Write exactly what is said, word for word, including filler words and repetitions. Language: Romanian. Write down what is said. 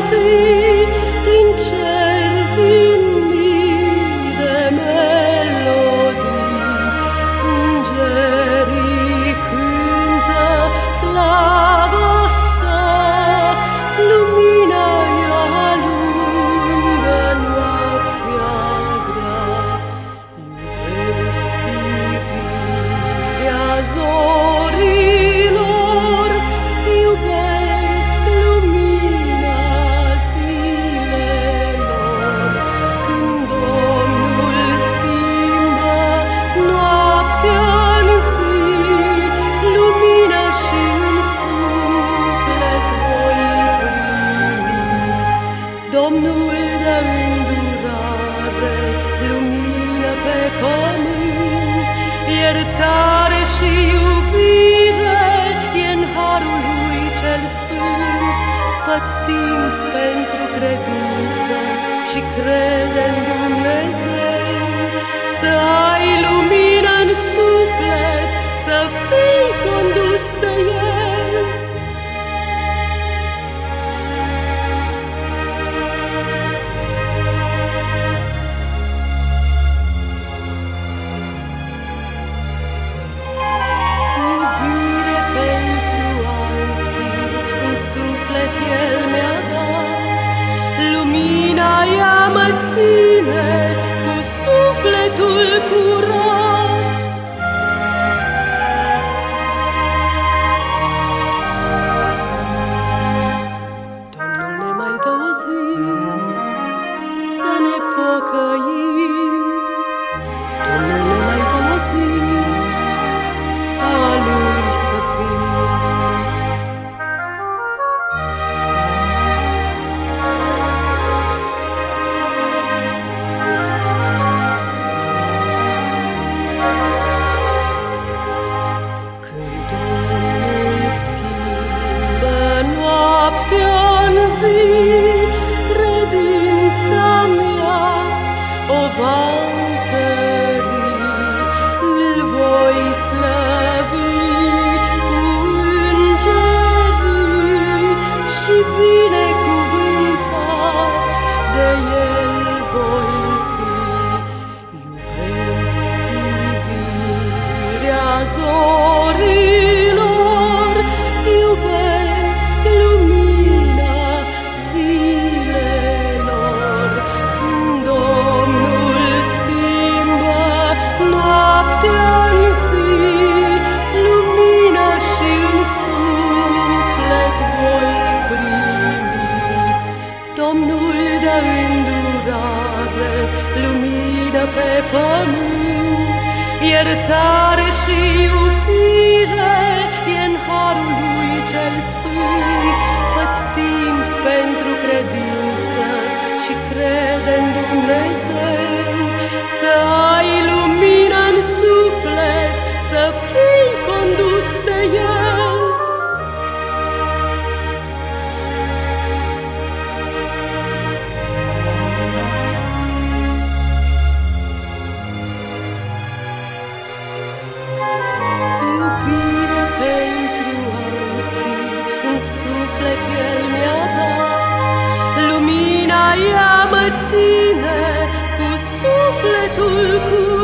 zi, din cer vin mii de melodii, îngerii cântă slava sa, lumina-i alungă noaptea grea. Iubesc iubirea zorilor, iubesc lumina zilelor, când Domnul schimbă noaptea-n zi, lumină și-n suflet voi primi. Domnul dă îndurare, lumină pe pământ, iertare și iubire e-n harul lui cel sfânt. Fă-ți timp pentru credință și crede-n Dumnezeu, să ai lumină-n suflet, să fii condus de El. Iubire pentru alții, în suflet El mi-a dat, lumina ea mă ține cu sufletul curat. Domnul ne mai dă o zi să ne pocăim, Domnul ne mai dă o zi a Lui să fim. Când Domnul schimbă noaptea-n zi, credința mea o va întări, îl voi slăvi cu îngerii și binecuvântat de El voi fi. Iubesc iubirea zorilor, iubesc lumina zilelor, când Domnul schimbă noaptea-n zi, lumină și-n suflet voi primi. Domnul dă îndurare, lumină pe pământ, iertare și iubire e-n harul lui cel sfânt. Fă-ți timp pentru credință și crede-n Dumnezeu, să ai lumină-n suflet, să fii condus de El. Iubire pentru alții, în suflet El mi-a dat, lumina ea mă ține cu sufletul curat.